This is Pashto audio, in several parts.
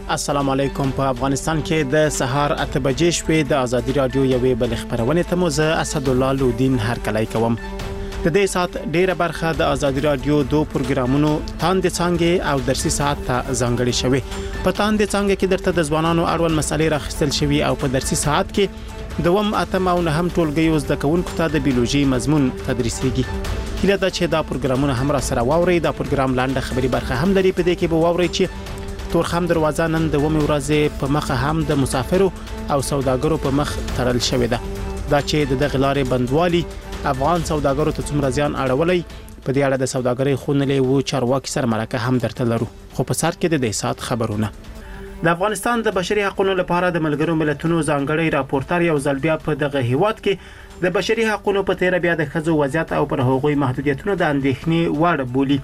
السلام علیکم. په افغانستان کې د سهار 8 بجې شپې د ازادي رادیو یوې بل خبرونه ته مو زه اسد الله لودین هرکلی کوم. د دې سات ډیره برخه د ازادي رادیو دو پروګرامونو تاند څنګه او درسي ساعت ته ځانګړي شوی. په تاند څنګه کې درته د ځوانانو اړوند مسالې راخستل شوی او په درسي ساعت کې دوم اتم او نه هم ټولګي زده کوونکو ته د بیولوژي مضمون تدریسيږي. هله دا چې دا پروګرامونه هم را سره واوري. دا پروګرام لاندې خبري برخه هم لري. په دې کې به واوري چې تورخم دروازه نن د ومه ورځې په مخه هم د مسافرو او سوداګرو په مخ تړل شوې ده. دا چې د غلارې بندوالي افغان سوداګرو ته څومره زیان اړولې په دې اړه د سوداګرۍ خونلې وو چارواکي سره مرکه هم درته لرو. خو په سر کې د دې سات خبرونه. د افغانستان د بشري حقوقو لپاره د ملګرو ملتونو ځانګړي راپورټر یو ځل بیا په دغه هیواد کې د بشري حقوقو په تیر بیا د خزو وضعیت او پر هغوی محدودیتونو د اندېښنې وړ بولی.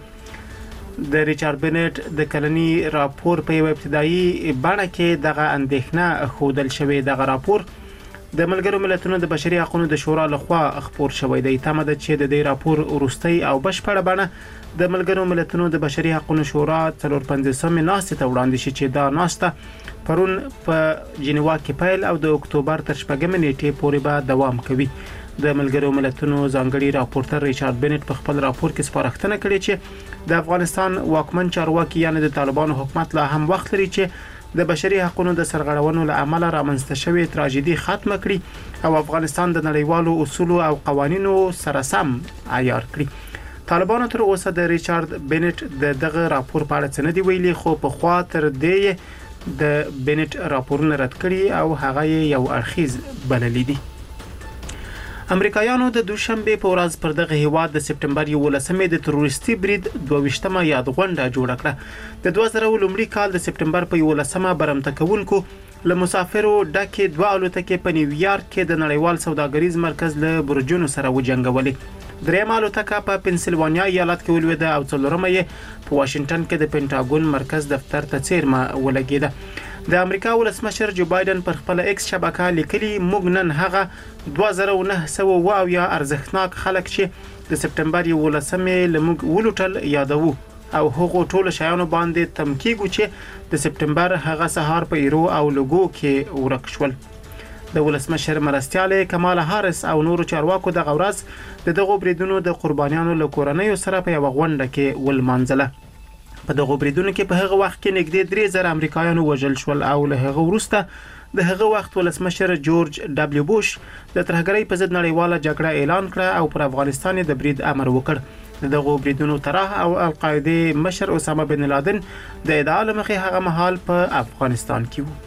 د ریچارډ بنټ د کلنی راپور په یو ابتدایي بڼه کې دغه اندېښنه خودل شوې. دغه راپور د ملګرو ملتونو د بشري حقوقو د شورا لخوا خپور شوی دی. تمه ده چې د دې راپور وروستۍ او بشپړه بڼه د ملګرو ملتونو د بشري حقوقو شورا 450مې ناسته ته وړاندې شي چې دا ناسته پرون په جنیوا کې پیل او د اکتوبر تر 8 نیټې پورې به دوام کوي. د ملګرو ملتونو ځانګړي راپورټر ریچارډ بنټ په خپل راپور کې سپارښتنه کړې چې د افغانستان واکمن چارواکي یعنی د طالبانو حکومت لا هم وخت لري چې د بشري حقوقو د سرغړونو له امله رامنځته شوې تراژیدي ختمه کړي او افغانستان د نړیوالو اصولو او قوانینو سره سم عیار کړي. طالبانو تر اوسه د ریچارډ بنټ دغه راپور په اړه څه نه دی ویلي، خو په خوا تر دې د بنټ راپورونه رد کړي او هغه یو اړخیز بللی دي. امریکایانو د دوشنبه په ورځ پر دغه هیواد د سپټمبر 11مې د تروریستي برید 22مه یادغونډه جوړه کړه. د 2000 لومړي کال د سپټمبر په 11مه برمته کوونکو له مسافرو ډکه دوه الوتکې په نیویارک کې د نړیوال سوداګریز مرکز له برجونو سره وجنګولې. درېم الوتکه په پنسلوانیا ایالت کې ولوېده او څلورمه یې په واشنگټن کې د پینټاګون مرکز دفتر ته څیرمه ولګېده. د امریکا ولسمشر جو بایدن پر خپل ایکس شبکه لیکلي موږ نن هغه 2900 ارزښتناک خلک چې د سپټمبر 11مې لموږ ولوټل یادوو او هغه ټول شایانو باندې تمکیږي چې د سپټمبر هغه سهار په ایرو او لوګو کې ورک شول. د ولسمشر مرستیاله کمالا هاریس او نورو چارواکو د غورز دغه بریدونو د قربانیانو له کورنۍ سره په یو غونډه کې ولمانځله. په دغه بریدونو کې په هغه وخت کې نږدې 3000 امریکایانو وژل شول او له هغه وروسته د هغه وخت ولسمشر جورج دبليو بوش د ترهګرۍ په ضد نړیواله جګړه اعلان کړه او پر افغانستان د برید امر وکړ. دغه بریدونو طرح او القاعده مشر اسامه بن لادن د ادعا لمخې هغه مهال په افغانستان کې و.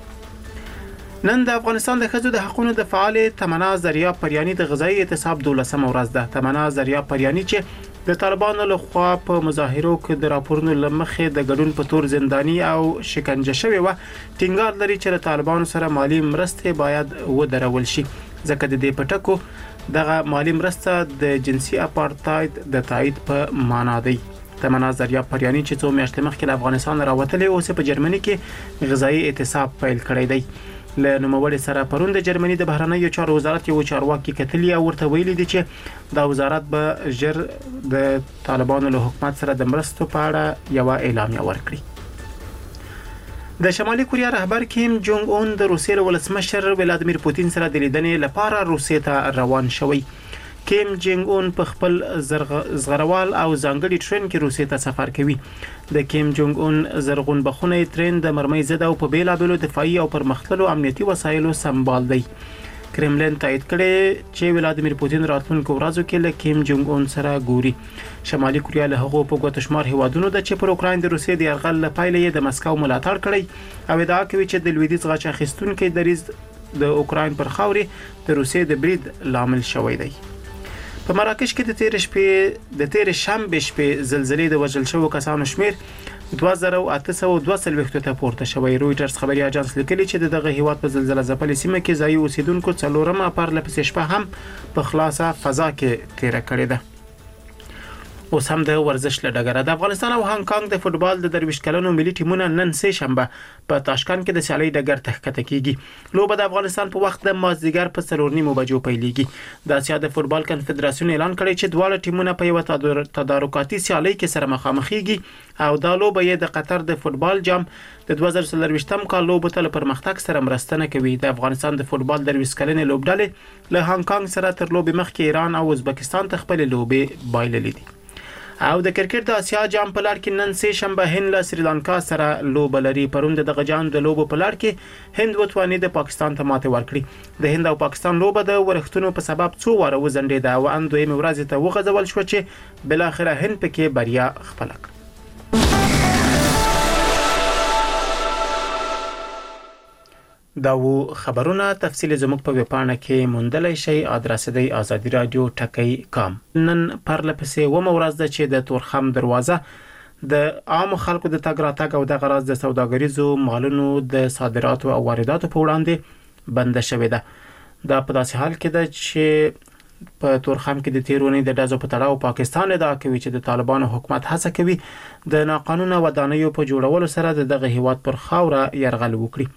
نن د افغانستان د خزو د حقوقو د فعال تمنا ذریعہ پریانی د غذایی اعتصاب 12مه ورځ ده. تمنا ذریعہ پریانی چې د طالبانو له خوا په مظاهرو کې د راپورونو لمخې د ګډون په تور زندانی او شکنجه شوی و ټینګار لري چې طالبانو سره مالی مرسته باید ودرول شي ځکه د دې پټکو دغه مالی مرسته د جنسي اپارټاید د تایید په معنا دی. تمنا ذریعہ پریانی چې څو میاشتې مخکې له افغانستان راوتلې اوس په جرمني کې غذایی اعتصاب پیل کړی دی. له نوموړي سره پرون د جرمني د بهرنیو چارو وزارت یو چارواکي کتلی او ورته ویلي دي چې دا وزارت به ژر د طالبانو له حکومت سره د مرستو په اړه یو اعلامیه ورکړي. د شمالي کوریا رهبر کیم جونګ اون د روسیې ولسمشر ولادیمیر پوتین سره د لیدنې لپاره روسیې ته روان شوی. کیم جونګ اون په خپل زغروال او ځانګړي ټرین کې روسیې ته سفر کوي. د کیم جونګ اون زرغون بخونه ټرین د مرمۍ ضد او په بیلابېلو دفاعي او پرمختللو امنیتي وسایلو سمبال دی. کرملین تایید کړي چې ولادیمیر پوتین راتلونکو ورځو کې له کیم جونګ اون سره ګوري. شمالي کوریا له هغو په ګوتشمار هیوادونو د چې پر اوکراین د روسیې د یرغل لپاره د مسکو ملاتړ کړي او ادعا کوي چې د لویدیځ غاچ اخیستونکو دریز د اوکراین پر خاورې د روسیې د برید لامل شوی دی. په مراکش کې د تیر شنبه شپې زلزلې د وژل شوو کسانو شمیر 2822 ته پورته شوی. رويټرز خبري اژانس لیکلي چې دغه هیواد په زلزلہ ځپلې سیمه کې ځایي اوسیدونکو څلورمه پر لپسې شپه هم په خلاصه فضا کې تیر کړې ده. اوس هم د ورزش له ډګره د افغانستان او هانګ کانګ د فوتبال د 23 کلنو ملي ټیمونو نن سه شنبه په تاشکند کې د سیالي ډګر ته ښکته کیږي. لوبه د افغانستان په وخت د مازدیګر په 4:30 بجو پیلېږي. د اسیا د فوتبال کنفدراسیون اعلان کړی چې دواړه ټیمونه په یو تدارکاتي سیالي کې سره مخامخېږي او دا لوبه یې د قطر د فوتبال جام د 2023م کال لوبو ته پرمختګ سره مرسته کوي. د افغانستان د فوتبال 23 کلنې لوبډلې له هانګ کانګ سره تر لوبې مخکې ایران او ازبکستان ته خپل لوبې بایللې دي. او د کرکټ د اسیا جام په لړ کې نن سه شنبه هند له سریلانکا سره لوب لري. پرون د غجان د لوبو په لړ کې هند وتوانید د پاکستان ته ماته ورکړي. د هند او پاکستان لوبه د ورښتونو په سبب څو واره وزندیده او ان دویم ورځ ته وغځول شو چې بل اخره هند پکې بریا خپل کړه. دا و خبرونه تفصیل زموږ په ویبپاڼه کې موندلای شئ. ادرس دی ازادي رادیو ټکی.com. نن پرلپسې و مورز ده چې د تورخم دروازه د عام خلکو د تګ راتګ او د غراض د سوداګریزو مالونو د صادراتو او وارداتو په وړاندې بند شوې ده. دا په داسې حال کې ده چې په تورخم کې د تیرونی د ډزو په تړاو پاکستان ادعا کوي چې د طالبانو حکومت هڅه کوي د ناقانونه ودانیو په جوړولو سره دغه هیواد پر خاوره يرغل وکړي.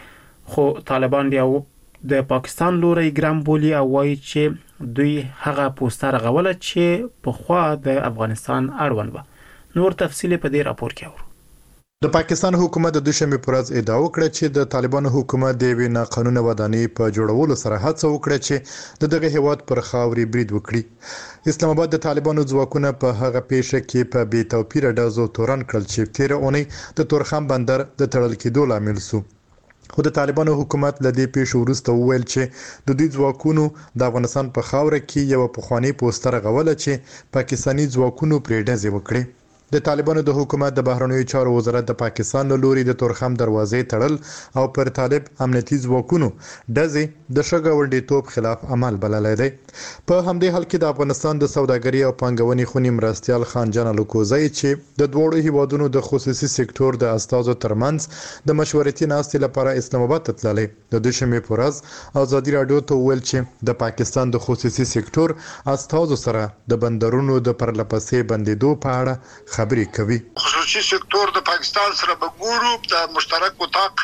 خو طالبان بیا د پاکستان لوري ګرام بولی او وایي چې دوی هغه پوسټر غوله چې په خوا د افغانستان اړوند و. نور تفصیل په دې راپور کې اورو. د پاکستان حکومت د دوشنبه پر ورځ ادعا وکړه چې د طالبانو حکومت د وینا قانون ودانۍ په جوړولو سره هڅه وکړه چې دغه هیواد پر خاوري برید وکړي. اسلام آباد د طالبانو ځواکونه په هغه پیښه کې په بې توپیر ډزو تورن کړل چې تیر اونۍ د تورخم بندر د تړل کېدو لامل شو. خو د طالبانو حکومت له دې پیښو وروسته وویل چې د دوی ځواکونو د افغانستان په خاوره کې یو پخوانی پوسټر غوله چې پاکستاني ځواکونو پرې ډزې وکړي. د طالبانو د حکومت د بهرنیو چارو وزارت د پاکستان له لوري د تورخم دروازې تړل او پر طالب امنیتي ځواکونو ډزې د شګاونډیتوب خلاف عمل بللی دی. په همدې حال کې د افغانستان د سوداګرۍ او پانګونې خونی مرستیال خان جان الکوزی چې د دوړو هیوادونو د خصوصي سکتور د استازو ترمنځ د مشورتي ناستې لپاره اسلام آباد ته تللی. د دوشنبه په ورځ ازادي رادیو ته ویل چې د پاکستان د خصوصي سکتور استازو سره د بندرونو د پرلپسې بندیدو په اړه خبرې کوي. خصوصي سکتور د پاکستان سره به ګورو د مشترک وطاق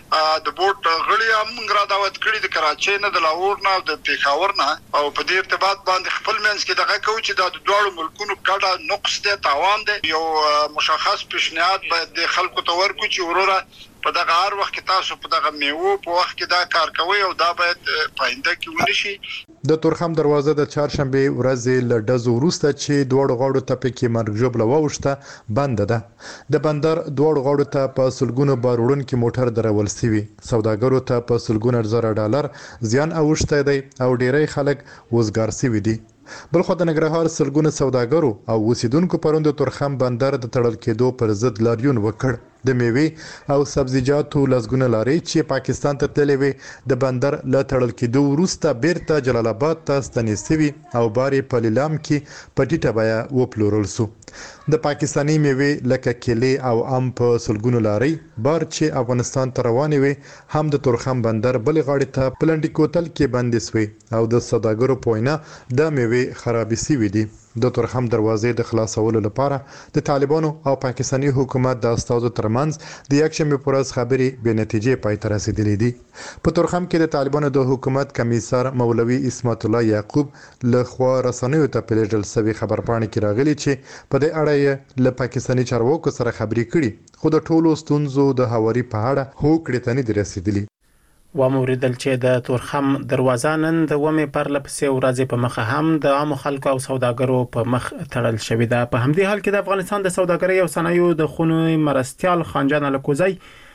د بورډ غړي هم را دعوت کړي د کراچۍ نه د لاهور نه او د پېښور نه او په دې ارتباط باندې خپل منځ کې دغه کوي چې د دوړو ملکونو کډه نقص دی تاوان دی. یو مشخص پیشنهاد باید د خلکو ته ورکړو چې وروره په دغه هر وخت کې تاسو په دغه میوه په وخت کې دا کار کوي او دا باید پاینده کې ونشي. د تورخم دروازه د چهارشنبه ورځې له ډزو وروسته چې دوړو غاړو ته پکې مرګ ژوبله واوښته بند ده. د بندر دوړو غاړو ته په سلګونو بار وړونکي موټر درول شوي. سوداګرو ته په سلګونه زره ډالر زیان اوښتی دی او ډیری خلک وزګار شوي دي. بلخو د ننګرهار سلګونه سوداګرو او اوسیدونکو پرون د تورخم بندر د تړل کېدو پر ضد لاریون وکړ. د میوې او سبزیجاتو لسګونه لارې چې پاکستان ته تللې وې د بندر له تړل کېدو وروسته بیرته جلال آباد ته ستنې شوي او بارې په لیلام کې په ټیټه بیه وپلورل شو. د پاکستاني میوې لکه کیلې او ام په سلګونو لارې بار چې افغانستان ته روانې وې هم د تورخم بندر بل غاړې ته پلنډي کوتل کې بندې شوې او د سوداګرو په وینا د میوې خرابې شوې دي. د تورخم دروازې د خلاصولو لپاره د طالبانو او پاکستاني حکومت د استازو ترمنځ د یکشنبه په ورځ خبرې بې نتیجې پای ته رسیدلې دي. په تورخم کې د طالبانو د حکومت کمیسر مولوي اسمت الله یعقوب له خوا رسنیو ته پیلېدل سوي خبرپاڼې کې راغلي چې په دې اړه یې له پاکستاني چارواکو سره خبرې کړي خو د ټولو ستونزو د هواري په اړه هوکړې ته نه دي رسیدلي. وموریدل چې د تورخم دروازه نن د ومه پرلپسې ورځې په مخه هم د عام خلکو او سوداګرو په مخ تړل شوې ده. په همدې حال کې د افغانستان د سوداګرۍ او صنایعو د خونی مرستیال خانجان الکوزی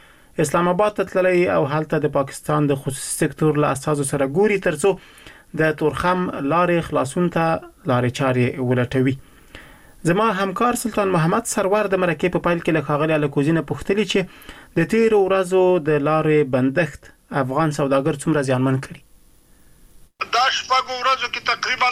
اسلام آباد ته تللی او هلته د پاکستان د خصوصي سکتور له اساسو سره ګوري ترڅو د تورخم لارې خلاصون ته لارې چارې ولټوي. زما همکار سلطان محمد سرور د مرکې په پایل کې له ښاغلي الکوزی نه پوښتنه چې د تیر ورځو د لارې بندښت افغان سوداګر څومره زیانمن کړي. دا شپږ ورځو کې تقریبا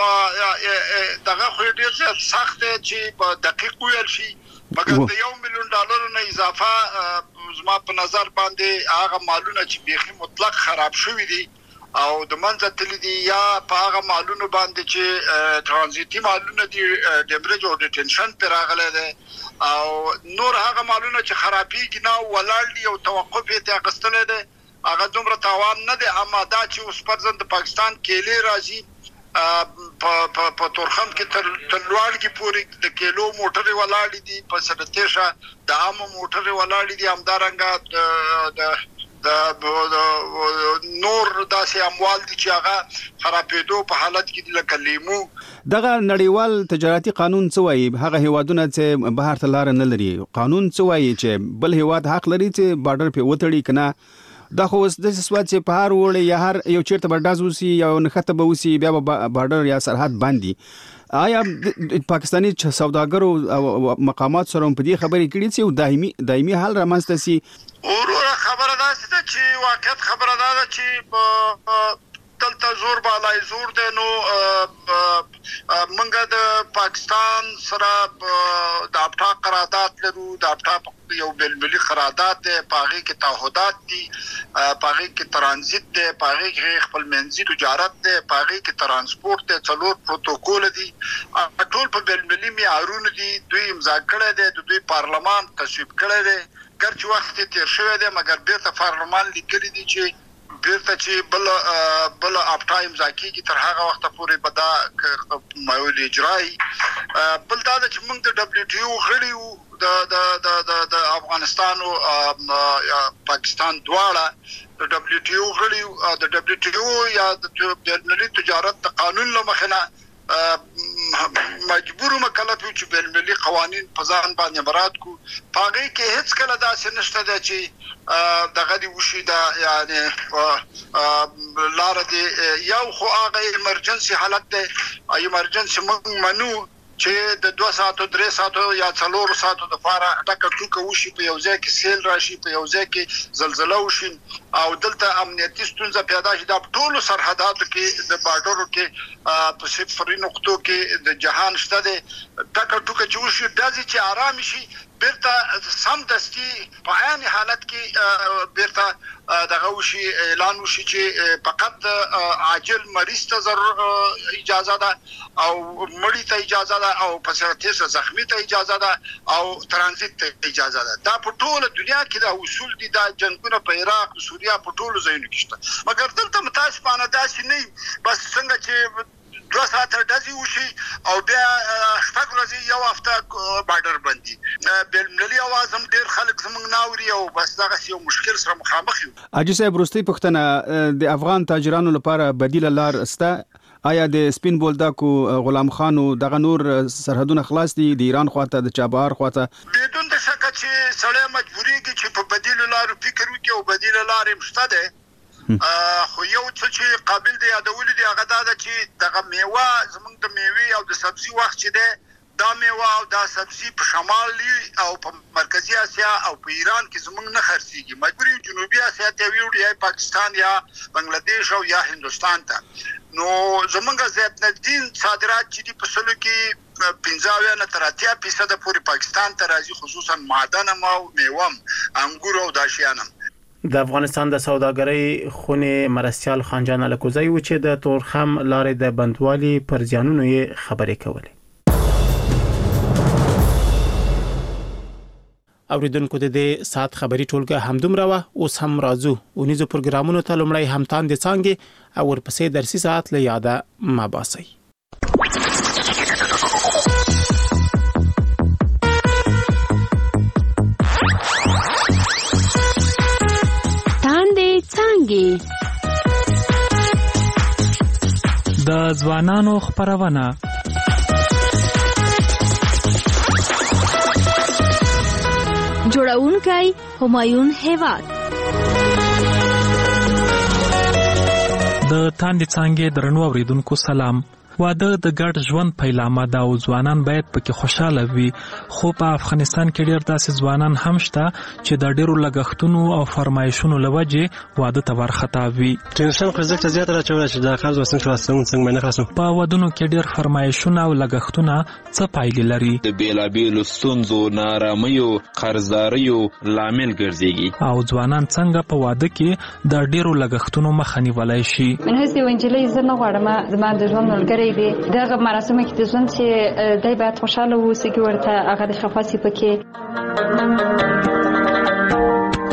دغه خو ډیر زیات سخت دی چې په دقیق ویل شي مګر د $1 ملیون نه اضافه زما په نظر باندې هغه مالونه چې بیخي مطلق خراب شوي دي او د منځ تل دي یا په هغه مالونو باندې چې ترانزیتي مالونه دي ډیمریج او ډیټنشن پر راغله ده او نور هغه مالونه چې خرابېږي نه ولاړ دي او توقف یې اخیستل ده هغه دومره تاوان نه دی. اما دا چې اوس پرځند پاکستان کېلې راځي په تورخم کې تر لوړګي پورې د کېلو موټر ولاړ دي په سرتېشه د عام موټر ولاړ دي همدارنګه د نور داسې اموال دي چې هغه خرابېدو په حالت کې لکه لیمو. دغه نړیوال تجارتي قانون څه وایي؟ هغه هیوادونه چې بهر ته لار نه لري قانون څه وایي چې بل هیواد حق لري چې بارډر په وتړي کنه؟ دا خو د سواد چې په هر وړ یا هر یو چیرته برداز وسی یا نخته به وسی بیا بارډر یا سرحد باندې آیا پاکستانی سوداګرو او مقامات سره په دې خبرې کړي چې دایمي حل رامنځته سي؟ اوروره خبره ده چې واقعیت خبره ده چې دلته زور بالای زور دی. نو منګه د پاکستان سره د افتا قرارداد لرو. د افتا یو بلبلی قرارداد دی، پاغي کې تعهدات دي، پاغي کې ترانزیت دی، پاغي کې خپل منځي تجارت دی، پاغي کې ترانسپورت دی، څلور پروتوکول دي، ټول په بلبلی معیارونو دي. دوی امضا کړی دی، دوی پارلمان تصویب کړی دی. ګرچې وخت تیر شوی دی مګر بیرته پارلمان لیکلي دي چې بیرته چې بل افتا امضا کیږي تر هغه وخت پورې به دا معیول اجرایي. بل دا چې موږ د WTO غړي یو د افغانستان او پاکستان دواړه د WTO غړي یو. د WTO یا د بین‌المللي تجارت د قانون له مخې نه مجبور مکلف یو چې بین‌المللي قوانین په ځان باندې مراد کو. پاغي کې هیڅ کله داسې نشته ده چې دغه دی وشي دا یعنی لار دی یو خو هغه ایمرجنسي حالت دی. ایمرجنسي موږ منو چې د 2 ساعتو 3 ساعتو یا 4 ساعتو د فاره ټکه ټوکه وشي، په یو ځای کې سیل راشي، په یو ځای کې زلزلہ وشي او دلته امنیتي ستونزه پیدا شي. د ټولو سرحداتو کې د بارډرو کې په صفري نقطو کې د جهان شته دي ټکه ټوکه چې وشي داسې چې آرام شي بیرته سم دستي په عین حالت کې بیرته دغه وشي اعلان وشي چې فقط عاجل مریض ته اجازه ده او مړی ته اجازه ده او په سرتېشه زخمی ته اجازه ده او ترانزیت ته اجازه ده. دا په ټوله دنیا کې دا اصول دي. دا جنگونه په عراق او سوریه په ټولو ځایونو کې شته مګر دلته متاسفانه داسې نه. بس څنګه چې 2 ساعته داسې وشي او بیا شپږ ورځې یو هفته بارډر بندي. بین‌المللي اواز هم ډېر خلک زموږ ناوري او بس دغه یو مشکل سره مخامخ یو. حاجي صاحب وروستۍ پوښتنه د افغان تاجرانو لپاره بدیله لار شته؟ آیا د سپین بولدکو غلام خانو دغه نور سرحدونه خلاص دي د ایران خواته د چابهار خواته؟ بدون د شک چې سړی مجبورېږي چې په بدیله لارو فکر وکړي او بدیله لارې شته ده. خو یو څه چې قابل دی یادول دي هغه دا ده چې دغه میوه زموږ د میوې او د سبزي وخت چې ده دا میوه او دا سبزي په شمالي او په مرکزي اسیا او په ایران کې زموږ نه خرڅېږي. مجبور یو جنوبي اسیا ته ویوړو یا پاکستان یا بنگلاديش او یا هندوستان ته. نو زموږ زیات نقدین صادرات چې دي په سلو کې 15 نه تر 80% پورې پاکستان ته راځي، خصوصا معدن او میوه انګور او داشیانم. د افغانستان د سوداګرۍ خونې مرستيال خانجان الکوزی و چې د تورخم لارې د بندوالي پر ځانونو یې خبرې کولې. اوریدونکو د دې سات خبري ټولګه همدومره و. اوس هم راځو اونیزو پروګرامونو ته لومړی همتان د څنګه او ورپسې درسي ساعت له یاده ما باسي. د ځوانانو خبرونه جوړونکی همایون هیواد د تاندې څنګه درنو اوریدونکو سلام. واده د ګډ ژوند پیلامه ده او ځوانان باید پکې خوشاله وي، خو په افغانستان کې ډېر داسې ځوانان هم شته چې د ډېرو لګښتونو او فرمایشونو له وجې واده ته ورخطا وي. ټینشن خرڅ زیات راچول چې د قرض وسنګ څنګه نه خلاصو. په ودونو کې ډېر فرمایشونه او لګښتونه څه پایلې لري؟ د بیلابیلو ستونزو، نارامیو، قرضداریو لامل ګرځيږي. او ځوانان څنګه په واده کې د ډېرو لګښتونو مخه نیولای شي؟ من هسه وانجلۍ زه نه غواړم زما د ژوند ملګری دی دغه مراسمو کې د ژوند چې دای باید خوشاله اوسي کې ورته هغه د خفاسي پکې.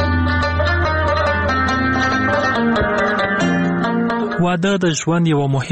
واده د ژوند یو مهم